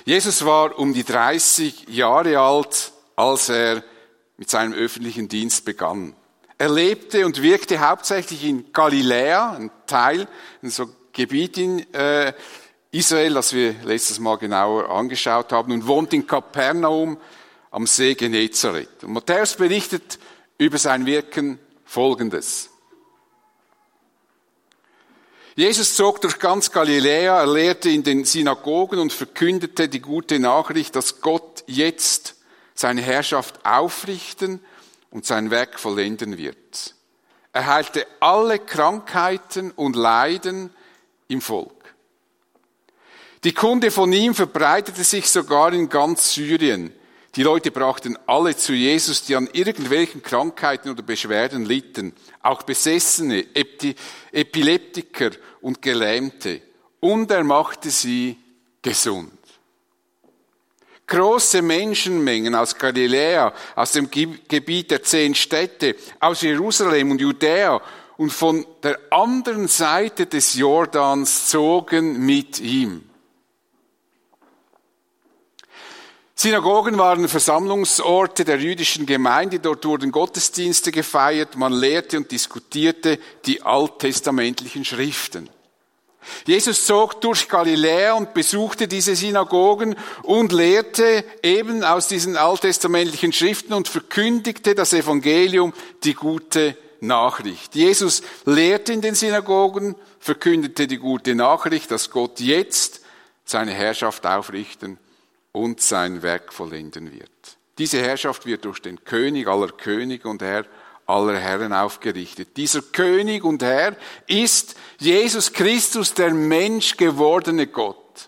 Jesus war um die 30 Jahre alt, als er mit seinem öffentlichen Dienst begann. Er lebte und wirkte hauptsächlich in Galiläa, ein Teil, so Gebiet in Israel, das wir letztes Mal genauer angeschaut haben, und wohnt in Kapernaum am See Genezareth. Und Matthäus berichtet über sein Wirken Folgendes. Jesus zog durch ganz Galiläa, er lehrte in den Synagogen und verkündete die gute Nachricht, dass Gott jetzt seine Herrschaft aufrichten und sein Werk vollenden wird. Er heilte alle Krankheiten und Leiden im Volk. Die Kunde von ihm verbreitete sich sogar in ganz Syrien. Die Leute brachten alle zu Jesus, die an irgendwelchen Krankheiten oder Beschwerden litten, auch Besessene, Epileptiker und Gelähmte. Und er machte sie gesund. Große Menschenmengen aus Galiläa, aus dem Gebiet der 10 Städte, aus Jerusalem und Judäa und von der anderen Seite des Jordans zogen mit ihm. Synagogen waren Versammlungsorte der jüdischen Gemeinde, dort wurden Gottesdienste gefeiert, man lehrte und diskutierte die alttestamentlichen Schriften. Jesus zog durch Galiläa und besuchte diese Synagogen und lehrte eben aus diesen alttestamentlichen Schriften und verkündigte das Evangelium, die gute Nachricht. Jesus lehrte in den Synagogen, verkündete die gute Nachricht, dass Gott jetzt seine Herrschaft aufrichten und sein Werk vollenden wird. Diese Herrschaft wird durch den König aller Könige und Herr aller Herren aufgerichtet. Dieser König und Herr ist Jesus Christus, der Mensch gewordene Gott.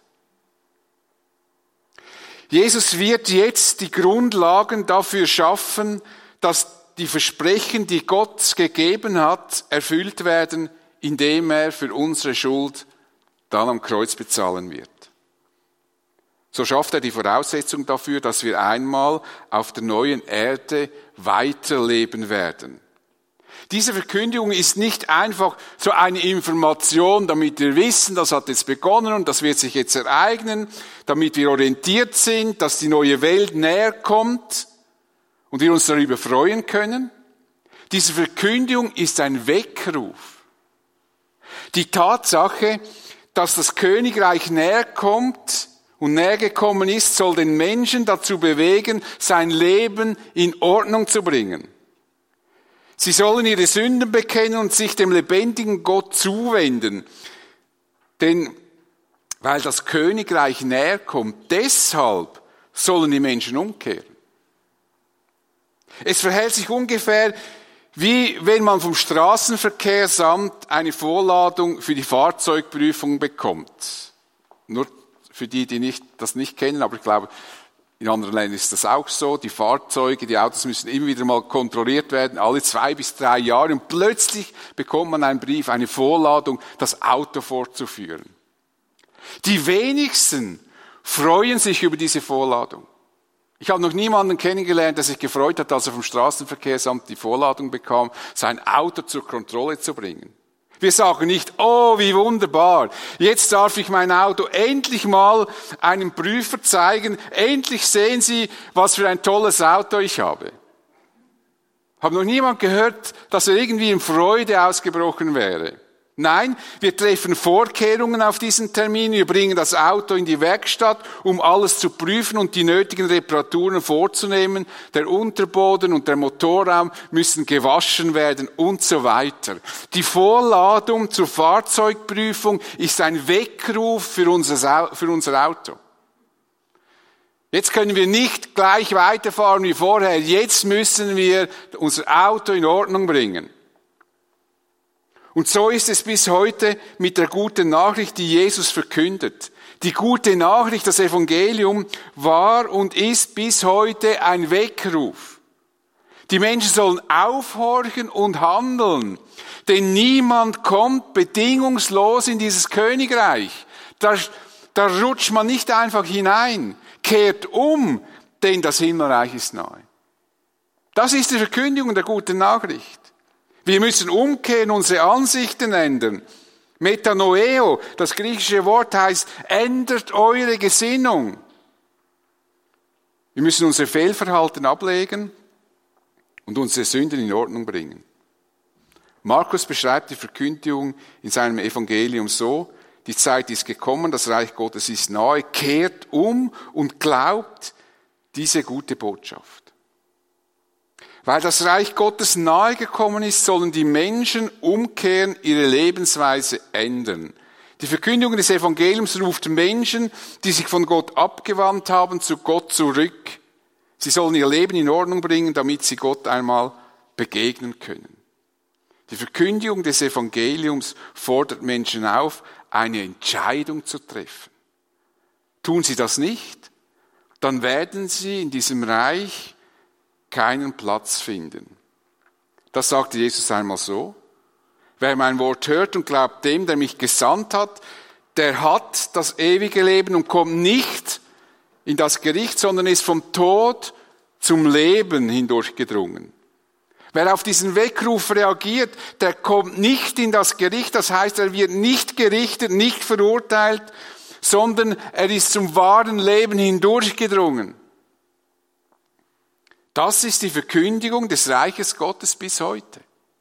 Jesus wird jetzt die Grundlagen dafür schaffen, dass die Versprechen, die Gott gegeben hat, erfüllt werden, indem er für unsere Schuld dann am Kreuz bezahlen wird. So schafft er die Voraussetzung dafür, dass wir einmal auf der neuen Erde weiterleben werden. Diese Verkündigung ist nicht einfach so eine Information, damit wir wissen, das hat jetzt begonnen und das wird sich jetzt ereignen, damit wir orientiert sind, dass die neue Welt näher kommt und wir uns darüber freuen können. Diese Verkündigung ist ein Weckruf. Die Tatsache, dass das Königreich näher kommt und näher gekommen ist, soll den Menschen dazu bewegen, sein Leben in Ordnung zu bringen. Sie sollen ihre Sünden bekennen und sich dem lebendigen Gott zuwenden. Denn weil das Königreich näher kommt, deshalb sollen die Menschen umkehren. Es verhält sich ungefähr wie wenn man vom Straßenverkehrsamt eine Vorladung für die Fahrzeugprüfung bekommt. Nur für die das nicht kennen, aber ich glaube, in anderen Ländern ist das auch so. Die Fahrzeuge, die Autos müssen immer wieder mal kontrolliert werden, alle 2 bis 3 Jahre. Und plötzlich bekommt man einen Brief, eine Vorladung, das Auto fortzuführen. Die wenigsten freuen sich über diese Vorladung. Ich habe noch niemanden kennengelernt, der sich gefreut hat, als er vom Straßenverkehrsamt die Vorladung bekam, sein Auto zur Kontrolle zu bringen. Wir sagen nicht, oh, wie wunderbar, jetzt darf ich mein Auto endlich mal einem Prüfer zeigen, endlich sehen Sie, was für ein tolles Auto ich habe. Habe noch niemand gehört, dass er irgendwie in Freude ausgebrochen wäre. Nein, wir treffen Vorkehrungen auf diesen Termin, wir bringen das Auto in die Werkstatt, um alles zu prüfen und die nötigen Reparaturen vorzunehmen. Der Unterboden und der Motorraum müssen gewaschen werden und so weiter. Die Vorladung zur Fahrzeugprüfung ist ein Weckruf für unser Auto. Jetzt können wir nicht gleich weiterfahren wie vorher, jetzt müssen wir unser Auto in Ordnung bringen. Und so ist es bis heute mit der guten Nachricht, die Jesus verkündet. Die gute Nachricht, das Evangelium, war und ist bis heute ein Weckruf. Die Menschen sollen aufhorchen und handeln, denn niemand kommt bedingungslos in dieses Königreich. Da rutscht man nicht einfach hinein, kehrt um, denn das Himmelreich ist nahe. Das ist die Verkündigung der guten Nachricht. Wir müssen umkehren, unsere Ansichten ändern. Metanoeo, das griechische Wort heißt, ändert eure Gesinnung. Wir müssen unser Fehlverhalten ablegen und unsere Sünden in Ordnung bringen. Markus beschreibt die Verkündigung in seinem Evangelium so: Die Zeit ist gekommen, das Reich Gottes ist nahe, kehrt um und glaubt diese gute Botschaft. Weil das Reich Gottes nahe gekommen ist, sollen die Menschen umkehren, ihre Lebensweise ändern. Die Verkündigung des Evangeliums ruft Menschen, die sich von Gott abgewandt haben, zu Gott zurück. Sie sollen ihr Leben in Ordnung bringen, damit sie Gott einmal begegnen können. Die Verkündigung des Evangeliums fordert Menschen auf, eine Entscheidung zu treffen. Tun sie das nicht, dann werden sie in diesem Reich keinen Platz finden. Das sagte Jesus einmal so: Wer mein Wort hört und glaubt dem, der mich gesandt hat, der hat das ewige Leben und kommt nicht in das Gericht, sondern ist vom Tod zum Leben hindurchgedrungen. Wer auf diesen Weckruf reagiert, der kommt nicht in das Gericht, das heißt, er wird nicht gerichtet, nicht verurteilt, sondern er ist zum wahren Leben hindurchgedrungen. Das ist die Verkündigung des Reiches Gottes bis heute.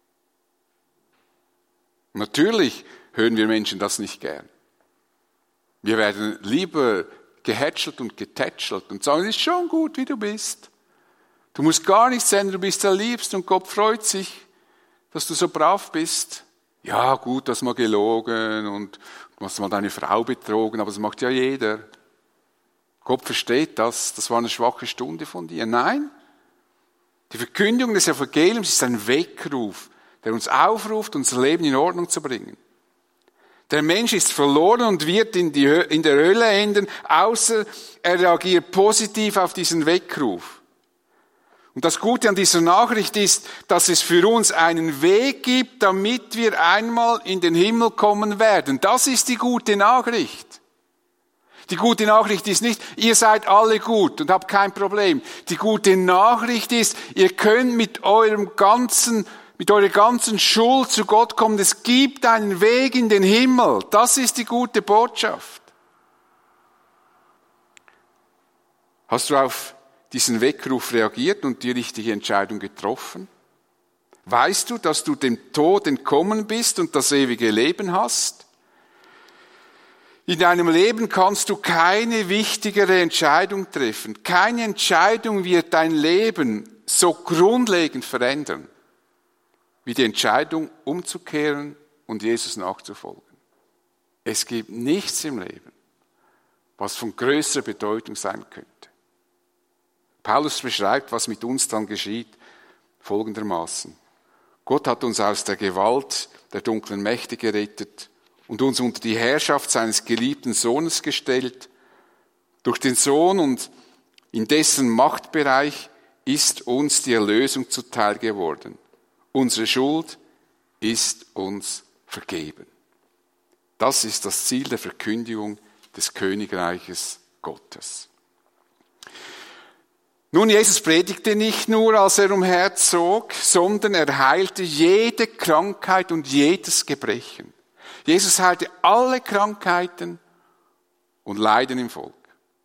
Natürlich hören wir Menschen das nicht gern. Wir werden lieber gehätschelt und getätschelt und sagen, es ist schon gut, wie du bist. Du musst gar nichts ändern, du bist der Liebste und Gott freut sich, dass du so brav bist. Ja gut, du hast mal gelogen und du hast mal deine Frau betrogen, aber das macht ja jeder. Gott versteht das, das war eine schwache Stunde von dir. Nein, die Verkündigung des Evangeliums ist ein Weckruf, der uns aufruft, unser Leben in Ordnung zu bringen. Der Mensch ist verloren und wird in der Hölle enden, außer er reagiert positiv auf diesen Weckruf. Und das Gute an dieser Nachricht ist, dass es für uns einen Weg gibt, damit wir einmal in den Himmel kommen werden. Das ist die gute Nachricht. Die gute Nachricht ist nicht, ihr seid alle gut und habt kein Problem. Die gute Nachricht ist, ihr könnt mit eurer ganzen Schuld zu Gott kommen. Es gibt einen Weg in den Himmel. Das ist die gute Botschaft. Hast du auf diesen Weckruf reagiert und die richtige Entscheidung getroffen? Weißt du, dass du dem Tod entkommen bist und das ewige Leben hast? In deinem Leben kannst du keine wichtigere Entscheidung treffen. Keine Entscheidung wird dein Leben so grundlegend verändern, wie die Entscheidung umzukehren und Jesus nachzufolgen. Es gibt nichts im Leben, was von größerer Bedeutung sein könnte. Paulus beschreibt, was mit uns dann geschieht, folgendermaßen. Gott hat uns aus der Gewalt der dunklen Mächte gerettet und uns unter die Herrschaft seines geliebten Sohnes gestellt. Durch den Sohn und in dessen Machtbereich ist uns die Erlösung zuteil geworden. Unsere Schuld ist uns vergeben. Das ist das Ziel der Verkündigung des Königreiches Gottes. Nun, Jesus predigte nicht nur, als er umherzog, sondern er heilte jede Krankheit und jedes Gebrechen. Jesus heilte alle Krankheiten und Leiden im Volk.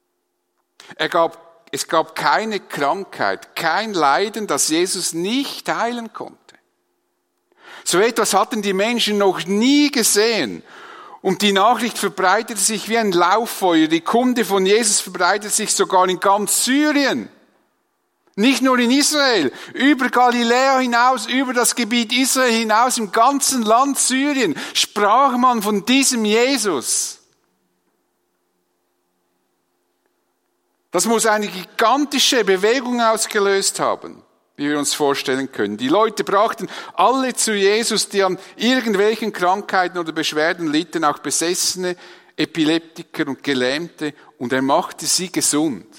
Es gab keine Krankheit, kein Leiden, das Jesus nicht heilen konnte. So etwas hatten die Menschen noch nie gesehen. Und die Nachricht verbreitete sich wie ein Lauffeuer. Die Kunde von Jesus verbreitete sich sogar in ganz Syrien. Nicht nur in Israel, über Galiläa hinaus, über das Gebiet Israel hinaus, im ganzen Land Syrien sprach man von diesem Jesus. Das muss eine gigantische Bewegung ausgelöst haben, wie wir uns vorstellen können. Die Leute brachten alle zu Jesus, die an irgendwelchen Krankheiten oder Beschwerden litten, auch Besessene, Epileptiker und Gelähmte, und er machte sie gesund.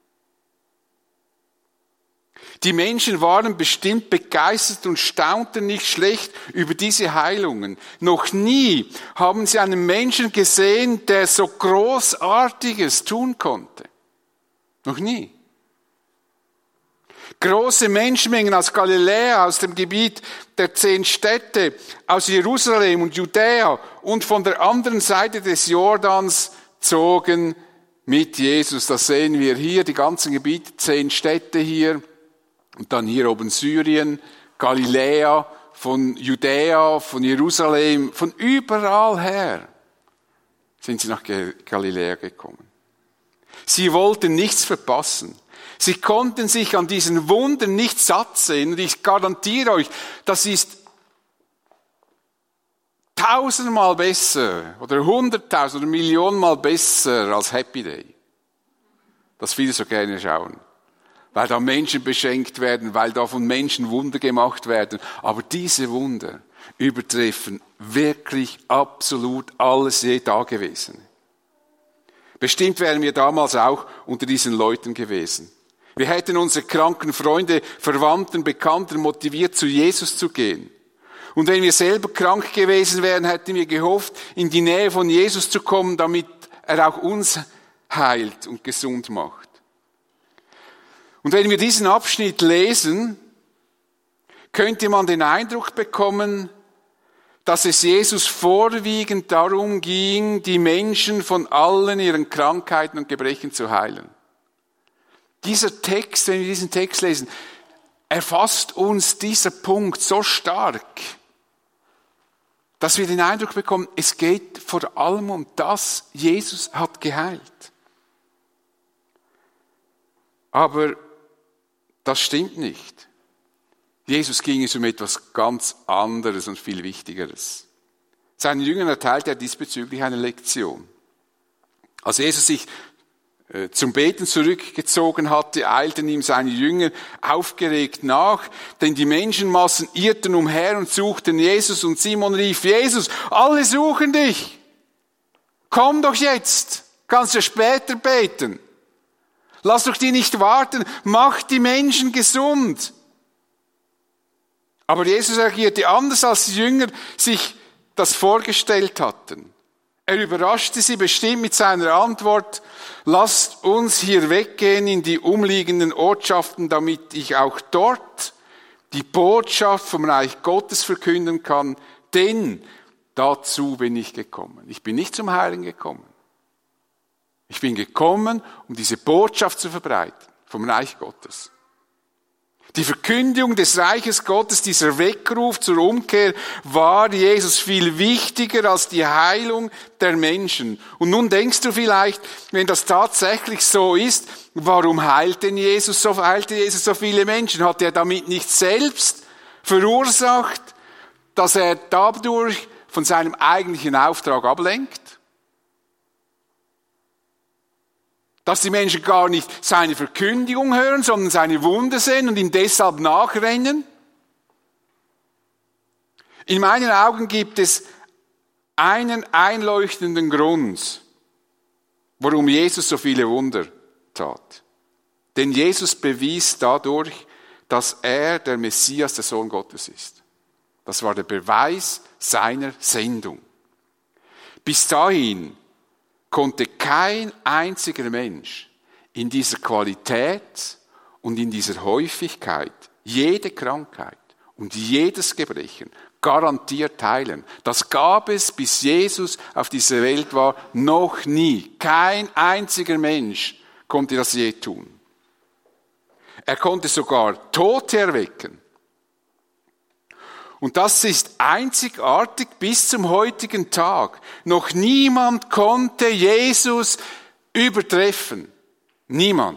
Die Menschen waren bestimmt begeistert und staunten nicht schlecht über diese Heilungen. Noch nie haben sie einen Menschen gesehen, der so Großartiges tun konnte. Noch nie. Große Menschenmengen aus Galiläa, aus dem Gebiet der 10 Städte, aus Jerusalem und Judäa und von der anderen Seite des Jordans zogen mit Jesus. Das sehen wir hier, die ganzen Gebiete, 10 Städte hier. Und dann hier oben Syrien, Galiläa, von Judäa, von Jerusalem, von überall her sind sie nach Galiläa gekommen. Sie wollten nichts verpassen. Sie konnten sich an diesen Wundern nicht satt sehen. Und ich garantiere euch, das ist 1000-mal besser oder 100.000 oder Millionenmal besser als Happy Day. Das viele so gerne schauen. Weil da Menschen beschenkt werden, weil da von Menschen Wunder gemacht werden. Aber diese Wunder übertreffen wirklich absolut alles je Dagewesene. Bestimmt wären wir damals auch unter diesen Leuten gewesen. Wir hätten unsere kranken Freunde, Verwandten, Bekannten motiviert, zu Jesus zu gehen. Und wenn wir selber krank gewesen wären, hätten wir gehofft, in die Nähe von Jesus zu kommen, damit er auch uns heilt und gesund macht. Und wenn wir diesen Abschnitt lesen, könnte man den Eindruck bekommen, dass es Jesus vorwiegend darum ging, die Menschen von allen ihren Krankheiten und Gebrechen zu heilen. Dieser Text, wenn wir diesen Text lesen, erfasst uns dieser Punkt so stark, dass wir den Eindruck bekommen, es geht vor allem um das, Jesus hat geheilt. Aber das stimmt nicht. Jesus ging es um etwas ganz anderes und viel Wichtigeres. Seinen Jüngern erteilte er diesbezüglich eine Lektion. Als Jesus sich zum Beten zurückgezogen hatte, eilten ihm seine Jünger aufgeregt nach, denn die Menschenmassen irrten umher und suchten Jesus, und Simon rief: Jesus, alle suchen dich. Komm doch jetzt, kannst du später beten. Lass doch die nicht warten, mach die Menschen gesund. Aber Jesus reagierte anders, als die Jünger sich das vorgestellt hatten. Er überraschte sie bestimmt mit seiner Antwort: Lasst uns hier weggehen in die umliegenden Ortschaften, damit ich auch dort die Botschaft vom Reich Gottes verkünden kann, denn dazu bin ich gekommen. Ich bin nicht zum Heilen gekommen. Ich bin gekommen, um diese Botschaft zu verbreiten vom Reich Gottes. Die Verkündigung des Reiches Gottes, dieser Weckruf zur Umkehr, war Jesus viel wichtiger als die Heilung der Menschen. Und nun denkst du vielleicht, wenn das tatsächlich so ist, warum heilte Jesus so viele Menschen? Hat er damit nicht selbst verursacht, dass er dadurch von seinem eigentlichen Auftrag ablenkt? Dass die Menschen gar nicht seine Verkündigung hören, sondern seine Wunder sehen und ihm deshalb nachrennen? In meinen Augen gibt es einen einleuchtenden Grund, warum Jesus so viele Wunder tat. Denn Jesus bewies dadurch, dass er der Messias, der Sohn Gottes ist. Das war der Beweis seiner Sendung. Bis dahin konnte kein einziger Mensch in dieser Qualität und in dieser Häufigkeit jede Krankheit und jedes Gebrechen garantiert heilen. Das gab es, bis Jesus auf dieser Welt war, noch nie. Kein einziger Mensch konnte das je tun. Er konnte sogar Tote erwecken. Und das ist einzigartig bis zum heutigen Tag. Noch niemand konnte Jesus übertreffen. Niemand.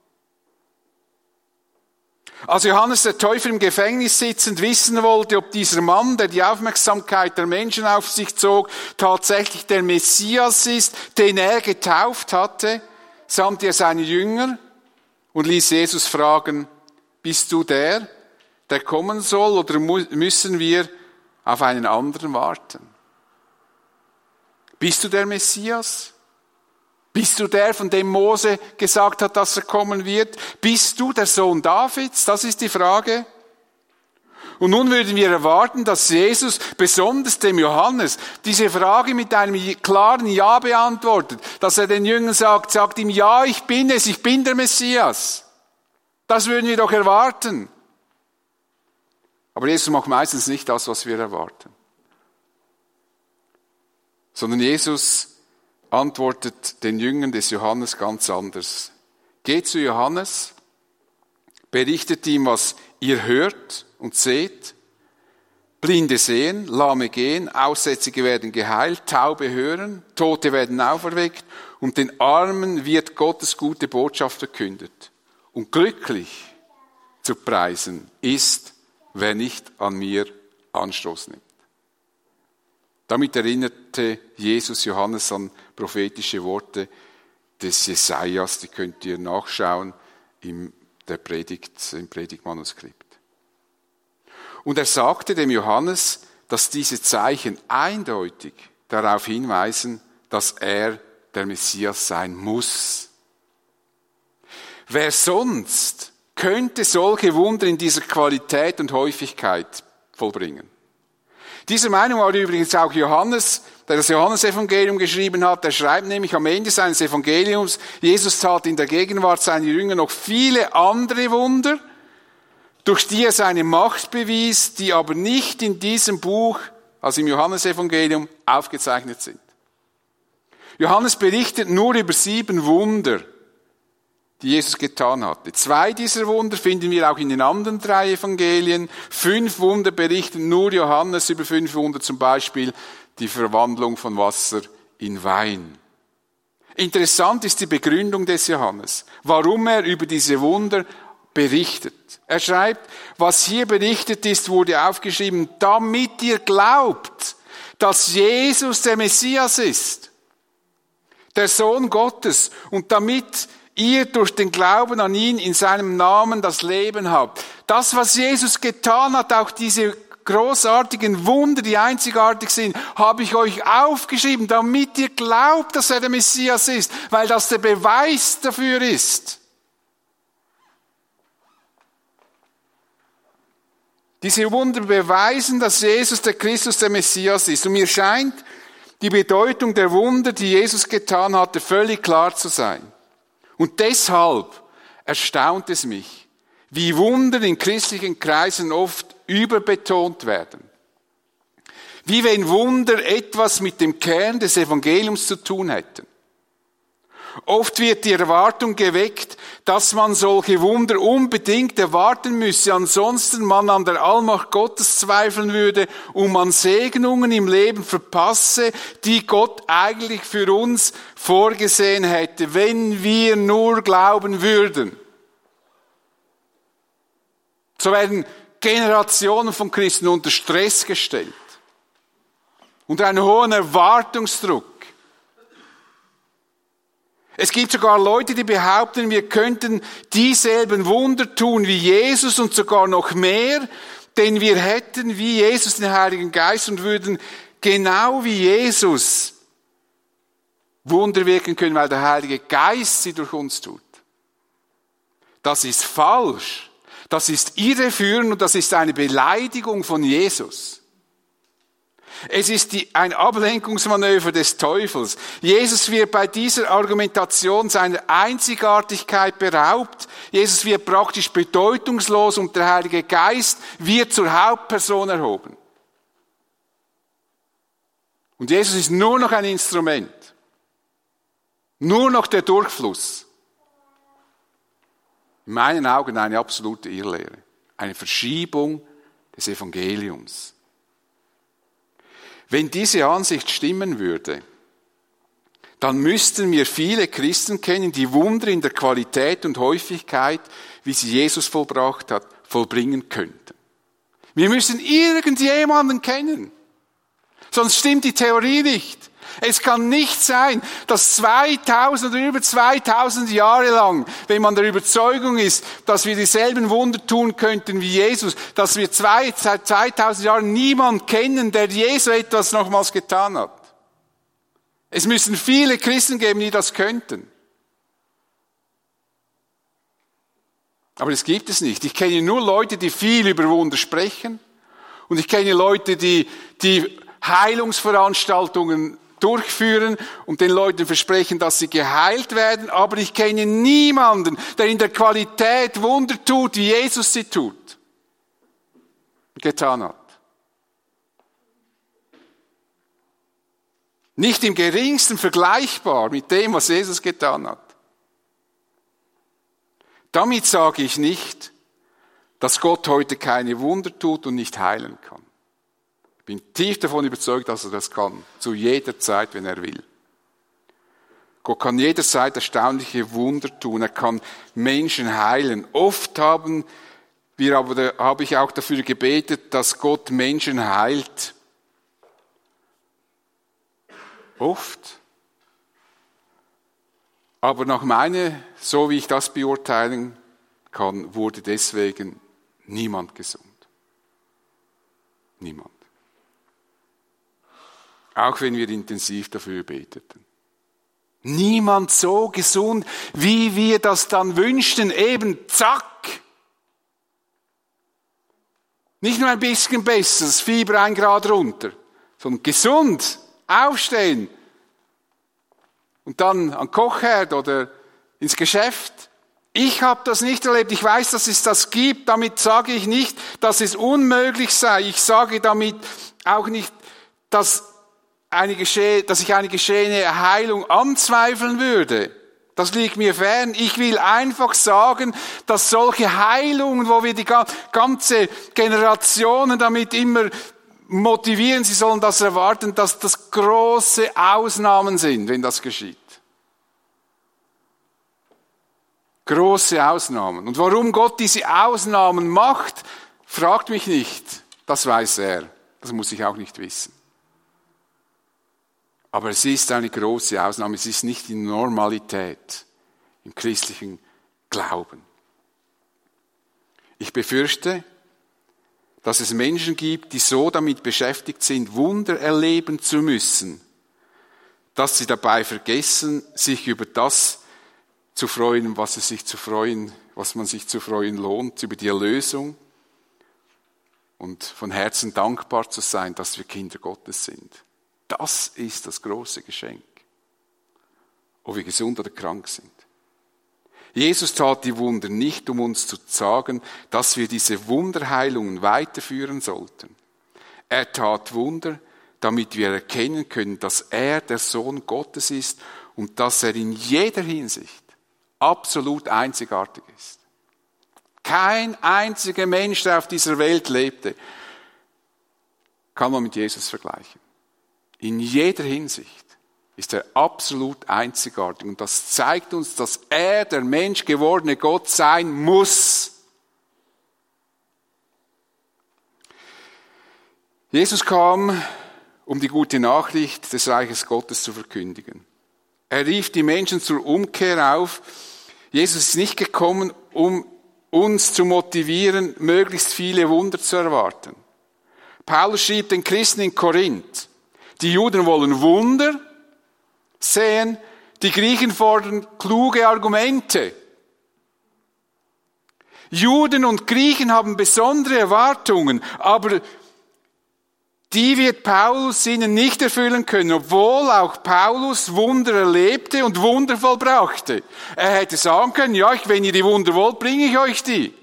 Als Johannes der Täufer im Gefängnis sitzend wissen wollte, ob dieser Mann, der die Aufmerksamkeit der Menschen auf sich zog, tatsächlich der Messias ist, den er getauft hatte, sandte er seine Jünger und ließ Jesus fragen: Bist du der kommen soll, oder müssen wir auf einen anderen warten? Bist du der Messias? Bist du der, von dem Mose gesagt hat, dass er kommen wird? Bist du der Sohn Davids? Das ist die Frage. Und nun würden wir erwarten, dass Jesus, besonders dem Johannes, diese Frage mit einem klaren Ja beantwortet. Dass er den Jüngern sagt ihm: Ja, ich bin es, ich bin der Messias. Das würden wir doch erwarten. Aber Jesus macht meistens nicht das, was wir erwarten. Sondern Jesus antwortet den Jüngern des Johannes ganz anders. Geht zu Johannes, berichtet ihm, was ihr hört und seht. Blinde sehen, Lahme gehen, Aussätzige werden geheilt, Taube hören, Tote werden auferweckt und den Armen wird Gottes gute Botschaft verkündet. Und glücklich zu preisen ist, wer nicht an mir Anstoß nimmt. Damit erinnerte Jesus Johannes an prophetische Worte des Jesajas, die könnt ihr nachschauen im Predigtmanuskript. Und er sagte dem Johannes, dass diese Zeichen eindeutig darauf hinweisen, dass er der Messias sein muss. Wer sonst könnte solche Wunder in dieser Qualität und Häufigkeit vollbringen? Diese Meinung war übrigens auch Johannes, der das Johannesevangelium geschrieben hat. Er schreibt nämlich am Ende seines Evangeliums, Jesus tat in der Gegenwart seiner Jünger noch viele andere Wunder, durch die er seine Macht bewies, die aber nicht in diesem Buch, also im Johannesevangelium, aufgezeichnet sind. Johannes berichtet nur über 7 Wunder, die Jesus getan hatte. 2 dieser Wunder finden wir auch in den anderen 3 Evangelien. 5 Wunder berichten nur Johannes, über 5 Wunder zum Beispiel die Verwandlung von Wasser in Wein. Interessant ist die Begründung des Johannes, warum er über diese Wunder berichtet. Er schreibt, was hier berichtet ist, wurde aufgeschrieben, damit ihr glaubt, dass Jesus der Messias ist, der Sohn Gottes, und damit ihr durch den Glauben an ihn in seinem Namen das Leben habt. Das, was Jesus getan hat, auch diese großartigen Wunder, die einzigartig sind, habe ich euch aufgeschrieben, damit ihr glaubt, dass er der Messias ist, weil das der Beweis dafür ist. Diese Wunder beweisen, dass Jesus der Christus, der Messias ist. Und mir scheint die Bedeutung der Wunder, die Jesus getan hatte, völlig klar zu sein. Und deshalb erstaunt es mich, wie Wunder in christlichen Kreisen oft überbetont werden. Wie wenn Wunder etwas mit dem Kern des Evangeliums zu tun hätten. Oft wird die Erwartung geweckt, dass man solche Wunder unbedingt erwarten müsse, ansonsten man an der Allmacht Gottes zweifeln würde und man Segnungen im Leben verpasse, die Gott eigentlich für uns vorgesehen hätte, wenn wir nur glauben würden. So werden Generationen von Christen unter Stress gestellt, unter einen hohen Erwartungsdruck. Es gibt sogar Leute, die behaupten, wir könnten dieselben Wunder tun wie Jesus und sogar noch mehr, denn wir hätten wie Jesus den Heiligen Geist und würden genau wie Jesus Wunder wirken können, weil der Heilige Geist sie durch uns tut. Das ist falsch. Das ist irreführend und das ist eine Beleidigung von Jesus. Es ist ein Ablenkungsmanöver des Teufels. Jesus wird bei dieser Argumentation seiner Einzigartigkeit beraubt. Jesus wird praktisch bedeutungslos und der Heilige Geist wird zur Hauptperson erhoben. Und Jesus ist nur noch ein Instrument. Nur noch der Durchfluss. In meinen Augen eine absolute Irrlehre. Eine Verschiebung des Evangeliums. Wenn diese Ansicht stimmen würde, dann müssten wir viele Christen kennen, die Wunder in der Qualität und Häufigkeit, wie sie Jesus vollbracht hat, vollbringen könnten. Wir müssen irgendjemanden kennen. Sonst stimmt die Theorie nicht. Es kann nicht sein, dass 2000 oder über 2000 Jahre lang, wenn man der Überzeugung ist, dass wir dieselben Wunder tun könnten wie Jesus, dass wir seit 2000 Jahren niemanden kennen, der Jesus etwas nochmals getan hat. Es müssen viele Christen geben, die das könnten. Aber das gibt es nicht. Ich kenne nur Leute, die viel über Wunder sprechen. Und ich kenne Leute, die Heilungsveranstaltungen durchführen und den Leuten versprechen, dass sie geheilt werden. Aber ich kenne niemanden, der in der Qualität Wunder tut, wie Jesus sie tut, getan hat. Nicht im geringsten vergleichbar mit dem, was Jesus getan hat. Damit sage ich nicht, dass Gott heute keine Wunder tut und nicht heilen kann. Ich bin tief davon überzeugt, dass er das kann. Zu jeder Zeit, wenn er will. Gott kann jederzeit erstaunliche Wunder tun. Er kann Menschen heilen. Oft habe ich auch dafür gebetet, dass Gott Menschen heilt. Oft. Aber nach so wie ich das beurteilen kann, wurde deswegen niemand gesund. Niemand. Auch wenn wir intensiv dafür beteten. Niemand so gesund, wie wir das dann wünschten, eben zack. Nicht nur ein bisschen besser, das Fieber 1 Grad runter, sondern gesund, aufstehen und dann an den Kochherd oder ins Geschäft. Ich habe das nicht erlebt, ich weiß, dass es das gibt, damit sage ich nicht, dass es unmöglich sei. Ich sage damit auch nicht, dass ich eine geschehene Heilung anzweifeln würde. Das liegt mir fern. Ich will einfach sagen, dass solche Heilungen, wo wir die ganze Generationen damit immer motivieren, sie sollen das erwarten, dass das große Ausnahmen sind, wenn das geschieht. Große Ausnahmen. Und warum Gott diese Ausnahmen macht, fragt mich nicht. Das weiß er. Das muss ich auch nicht wissen. Aber es ist eine große Ausnahme. Es ist nicht die Normalität im christlichen Glauben. Ich befürchte, dass es Menschen gibt, die so damit beschäftigt sind, Wunder erleben zu müssen, dass sie dabei vergessen, sich über das zu freuen, was man sich zu freuen lohnt, über die Erlösung und von Herzen dankbar zu sein, dass wir Kinder Gottes sind. Das ist das große Geschenk, ob wir gesund oder krank sind. Jesus tat die Wunder nicht, um uns zu sagen, dass wir diese Wunderheilungen weiterführen sollten. Er tat Wunder, damit wir erkennen können, dass er der Sohn Gottes ist und dass er in jeder Hinsicht absolut einzigartig ist. Kein einziger Mensch, der auf dieser Welt lebte, kann man mit Jesus vergleichen. In jeder Hinsicht ist er absolut einzigartig. Und das zeigt uns, dass er der menschgewordene Gott sein muss. Jesus kam, um die gute Nachricht des Reiches Gottes zu verkündigen. Er rief die Menschen zur Umkehr auf. Jesus ist nicht gekommen, um uns zu motivieren, möglichst viele Wunder zu erwarten. Paulus schrieb den Christen in Korinth: Die Juden wollen Wunder sehen, die Griechen fordern kluge Argumente. Juden und Griechen haben besondere Erwartungen, aber die wird Paulus ihnen nicht erfüllen können, obwohl auch Paulus Wunder erlebte und Wunder vollbrachte. Er hätte sagen können, ja, wenn ihr die Wunder wollt, bringe ich euch die.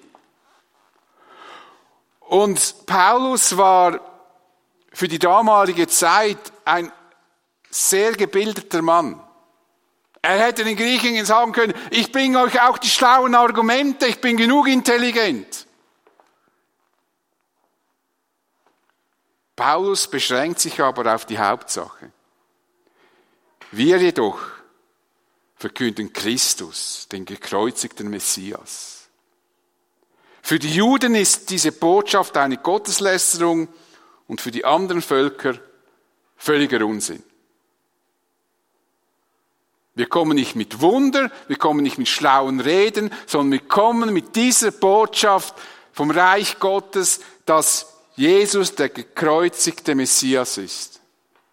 Und Paulus war für die damalige Zeit ein sehr gebildeter Mann. Er hätte den Griechen sagen können, ich bringe euch auch die schlauen Argumente, ich bin genug intelligent. Paulus beschränkt sich aber auf die Hauptsache. Wir jedoch verkünden Christus, den gekreuzigten Messias. Für die Juden ist diese Botschaft eine Gotteslästerung und für die anderen Völker völliger Unsinn. Wir kommen nicht mit Wunder, wir kommen nicht mit schlauen Reden, sondern wir kommen mit dieser Botschaft vom Reich Gottes, dass Jesus der gekreuzigte Messias ist.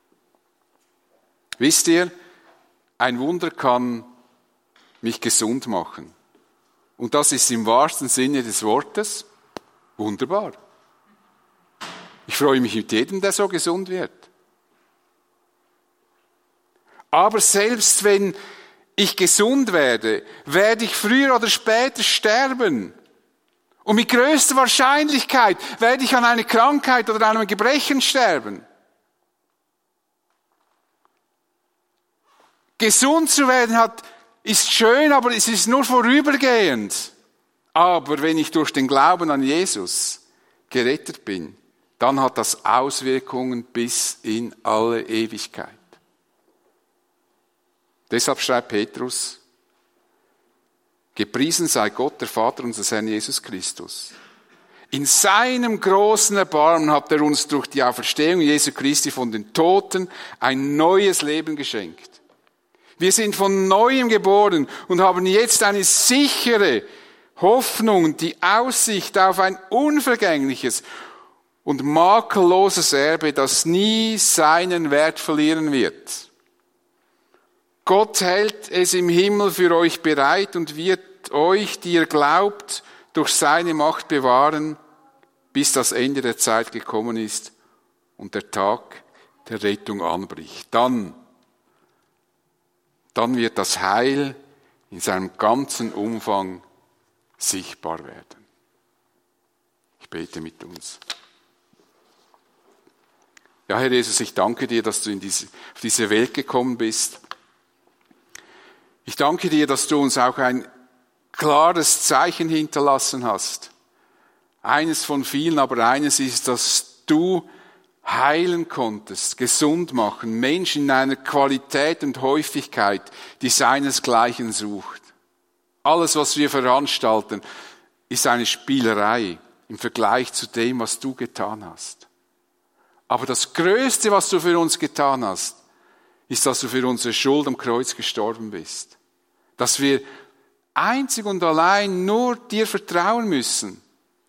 Wisst ihr, ein Wunder kann mich gesund machen. Und das ist im wahrsten Sinne des Wortes wunderbar. Ich freue mich mit jedem, der so gesund wird. Aber selbst wenn ich gesund werde, werde ich früher oder später sterben. Und mit größter Wahrscheinlichkeit werde ich an einer Krankheit oder einem Gebrechen sterben. Gesund zu werden ist schön, aber es ist nur vorübergehend. Aber wenn ich durch den Glauben an Jesus gerettet bin, dann hat das Auswirkungen bis in alle Ewigkeit. Deshalb schreibt Petrus, gepriesen sei Gott, der Vater unseres Herrn Jesus Christus. In seinem großen Erbarmen hat er uns durch die Auferstehung Jesu Christi von den Toten ein neues Leben geschenkt. Wir sind von Neuem geboren und haben jetzt eine sichere Hoffnung, die Aussicht auf ein unvergängliches und makelloses Erbe, das nie seinen Wert verlieren wird. Gott hält es im Himmel für euch bereit und wird euch, die ihr glaubt, durch seine Macht bewahren, bis das Ende der Zeit gekommen ist und der Tag der Rettung anbricht. Dann wird das Heil in seinem ganzen Umfang sichtbar werden. Ich bete mit uns. Ja, Herr Jesus, ich danke dir, dass du auf diese Welt gekommen bist. Ich danke dir, dass du uns auch ein klares Zeichen hinterlassen hast. Eines von vielen, aber eines ist, dass du heilen konntest, gesund machen, Menschen in einer Qualität und Häufigkeit, die seinesgleichen sucht. Alles, was wir veranstalten, ist eine Spielerei im Vergleich zu dem, was du getan hast. Aber das Größte, was du für uns getan hast, ist, dass du für unsere Schuld am Kreuz gestorben bist. Dass wir einzig und allein nur dir vertrauen müssen.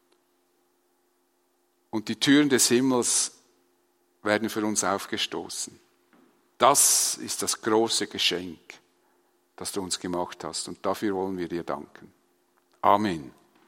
Und die Türen des Himmels werden für uns aufgestoßen. Das ist das große Geschenk, das du uns gemacht hast. Und dafür wollen wir dir danken. Amen.